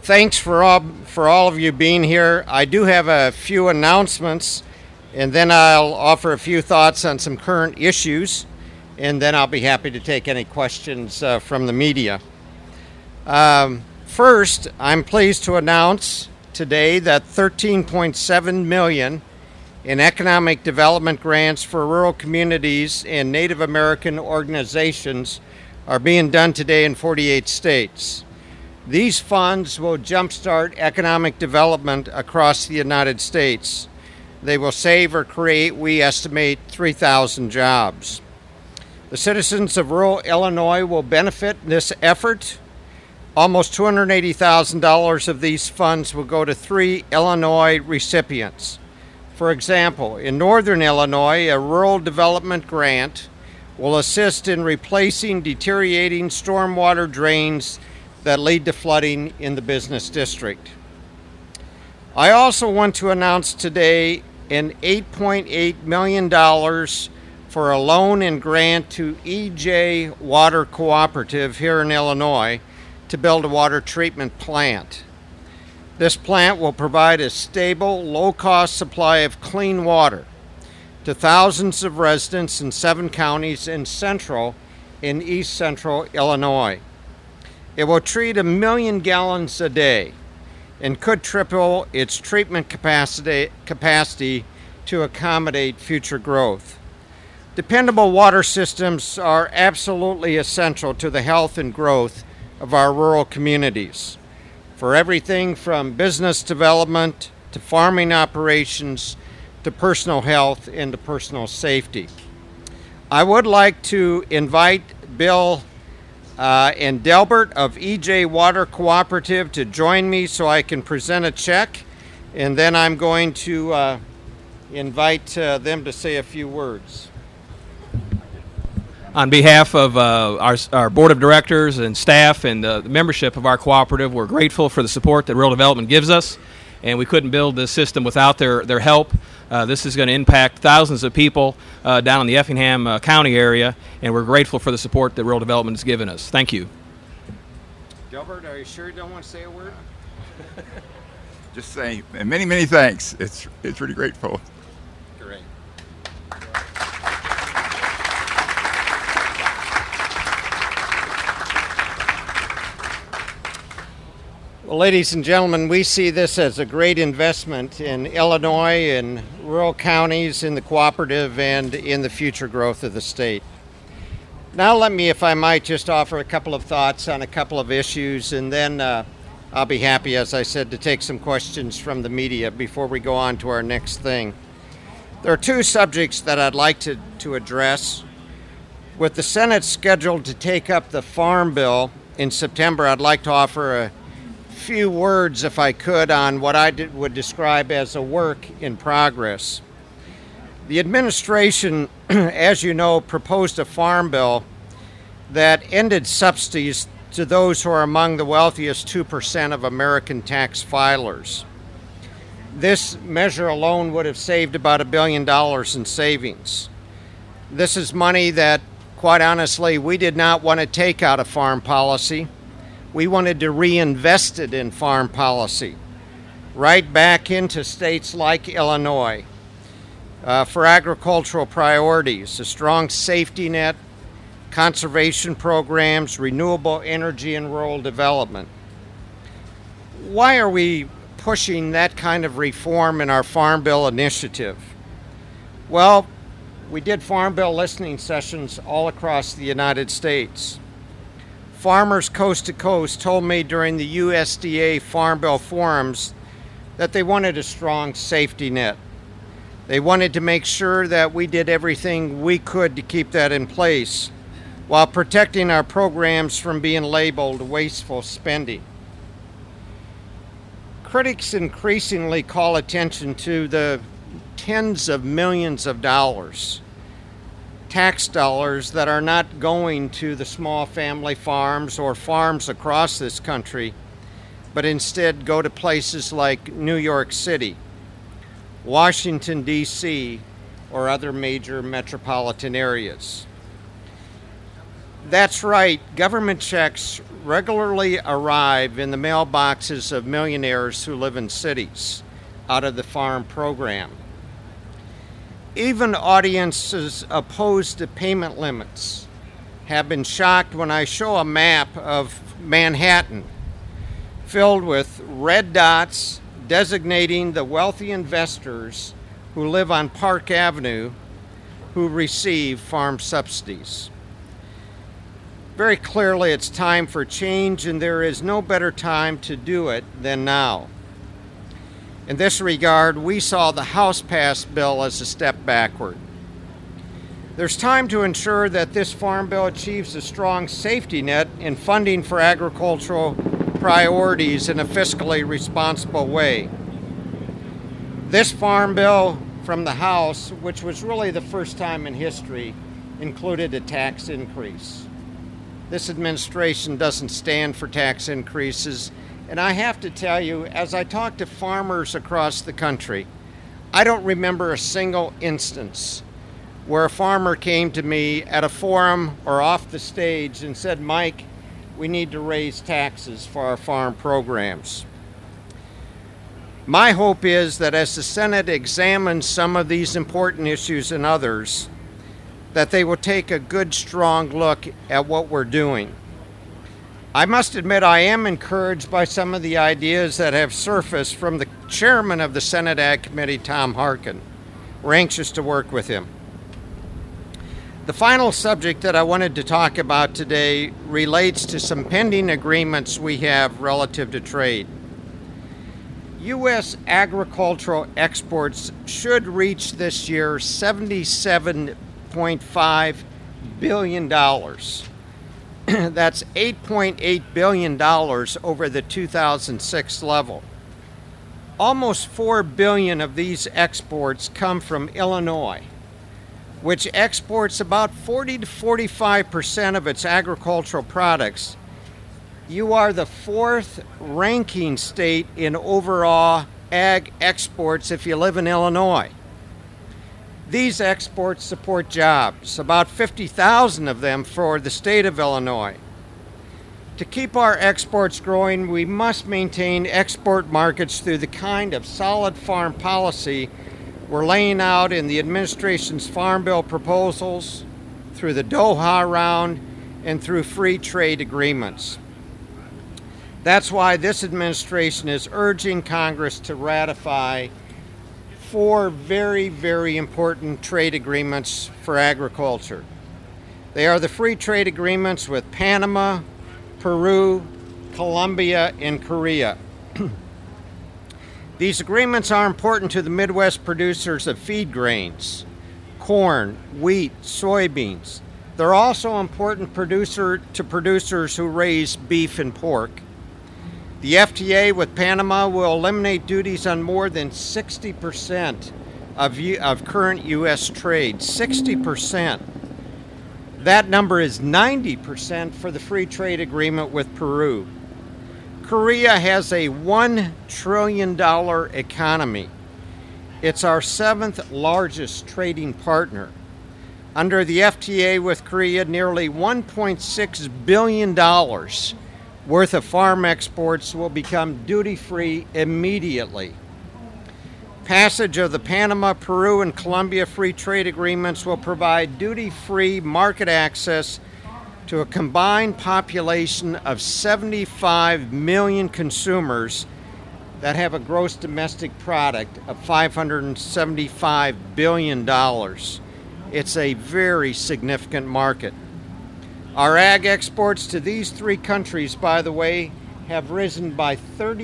Thanks for all of you being here. I do have a few announcements, and then I'll offer a few thoughts on some current issues, and then I'll be happy to take any questions from the media. First, I'm pleased to announce today that $13.7 million in economic development grants for rural communities and Native American organizations are being done today in 48 states. These funds will jumpstart economic development across the United States. They will save or create, we estimate, 3,000 jobs. The citizens of rural Illinois will benefit in this effort. Almost $280,000 of these funds will go to 3 Illinois recipients. For example, in northern Illinois, a rural development grant will assist in replacing deteriorating stormwater drains that lead to flooding in the business district. I also want to announce today an $8.8 million for a loan and grant to EJ Water Cooperative here in Illinois to build a water treatment plant. This plant will provide a stable, low-cost supply of clean water to thousands of residents in 7 counties in central and east central Illinois. It will treat 1 million gallons a day and could triple its treatment capacity to accommodate future growth. Dependable water systems are absolutely essential to the health and growth of our rural communities, for everything from business development to farming operations to personal health and to personal safety. I would like to invite Bill and Delbert of EJ Water Cooperative to join me so I can present a check, and then I'm going to invite them to say a few words. On behalf of our board of directors and staff and the membership of our cooperative, we're grateful for the support that Rural Development gives us, and we couldn't build this system without their help. This is going to impact thousands of people down in the Effingham County area, and we're grateful for the support that Rural Development has given us. Thank you. Delbert, are you sure you don't want to say a word? Just say many, many thanks. It's really grateful. Great. Well, ladies and gentlemen, we see this as a great investment in Illinois and rural counties, in the cooperative, and in the future growth of the state. Now let me, if I might, just offer a couple of thoughts on a couple of issues, and then I'll be happy, as I said, to take some questions from the media before we go on to our next thing. There are 2 subjects that I'd like to address. With the Senate scheduled to take up the Farm Bill in September, I'd like to offer a few words, if I could, on what I would describe as a work in progress. The administration, as you know, proposed a farm bill that ended subsidies to those who are among the wealthiest 2% of American tax filers. This measure alone would have saved about $1 billion in savings. This is money that, quite honestly, we did not want to take out of farm policy. We wanted to reinvest it in farm policy, right back into states like Illinois, for agricultural priorities, a strong safety net, conservation programs, renewable energy, and rural development. Why are we pushing that kind of reform in our Farm Bill initiative? Well, we did Farm Bill listening sessions all across the United States. Farmers coast to coast told me during the USDA Farm Bill forums that they wanted a strong safety net. They wanted to make sure that we did everything we could to keep that in place while protecting our programs from being labeled wasteful spending. Critics increasingly call attention to the tens of millions of dollars, tax dollars that are not going to the small family farms or farms across this country, but instead go to places like New York City, Washington, D.C., or other major metropolitan areas. That's right, government checks regularly arrive in the mailboxes of millionaires who live in cities out of the farm program. Even audiences opposed to payment limits have been shocked when I show a map of Manhattan filled with red dots designating the wealthy investors who live on Park Avenue who receive farm subsidies. Very clearly, it's time for change, and there is no better time to do it than now. In this regard, we saw the House-passed bill as a step backward. There's time to ensure that this farm bill achieves a strong safety net in funding for agricultural priorities in a fiscally responsible way. This farm bill from the House, which was really the first time in history, included a tax increase. This administration doesn't stand for tax increases, and I have to tell you, as I talk to farmers across the country, I don't remember a single instance where a farmer came to me at a forum or off the stage and said, "Mike, we need to raise taxes for our farm programs." My hope is that as the Senate examines some of these important issues and others, that they will take a good, strong look at what we're doing. I must admit I am encouraged by some of the ideas that have surfaced from the chairman of the Senate Ag Committee, Tom Harkin. We're anxious to work with him. The final subject that I wanted to talk about today relates to some pending agreements we have relative to trade. U.S. agricultural exports should reach this year $77.5 billion. That's $8.8 billion over the 2006 level. Almost $4 billion of these exports come from Illinois, which exports about 40 to 45% of its agricultural products. You are the fourth ranking state in overall ag exports if you live in Illinois. These exports support jobs, about 50,000 of them for the state of Illinois. To keep our exports growing, we must maintain export markets through the kind of solid farm policy we're laying out in the administration's Farm Bill proposals, through the Doha round, and through free trade agreements. That's why this administration is urging Congress to ratify 4 very, very important trade agreements for agriculture. They are the free trade agreements with Panama, Peru, Colombia, and Korea. These agreements are important to the Midwest producers of feed grains, corn, wheat, soybeans. They're also important to producers who raise beef and pork. The FTA with Panama will eliminate duties on more than 60% of current U.S. trade. 60%. That number is 90% for the free trade agreement with Peru. Korea has a $1 trillion economy. It's our 7th largest trading partner. Under the FTA with Korea, nearly $1.6 billion worth of farm exports will become duty-free immediately. Passage of the Panama, Peru, and Colombia free trade agreements will provide duty-free market access to a combined population of 75 million consumers that have a gross domestic product of $575 billion. It's a very significant market. Our ag exports to these 3 countries, by the way, have risen by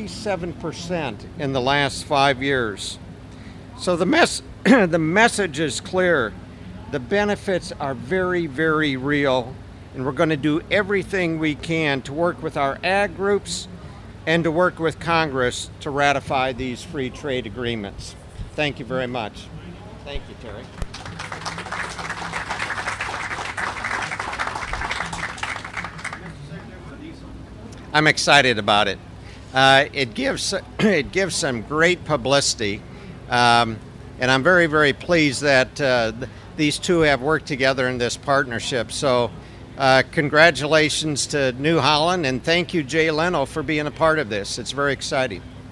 37% in the last 5 years. So the message is clear. The benefits are very, very real, and we're going to do everything we can to work with our ag groups and to work with Congress to ratify these free trade agreements. Thank you very much. Thank you, Terry. I'm excited about it. It gives some great publicity, and I'm very, very pleased that these two have worked together in this partnership. So Congratulations to New Holland, and thank you, Jay Leno, for being a part of this. It's very exciting.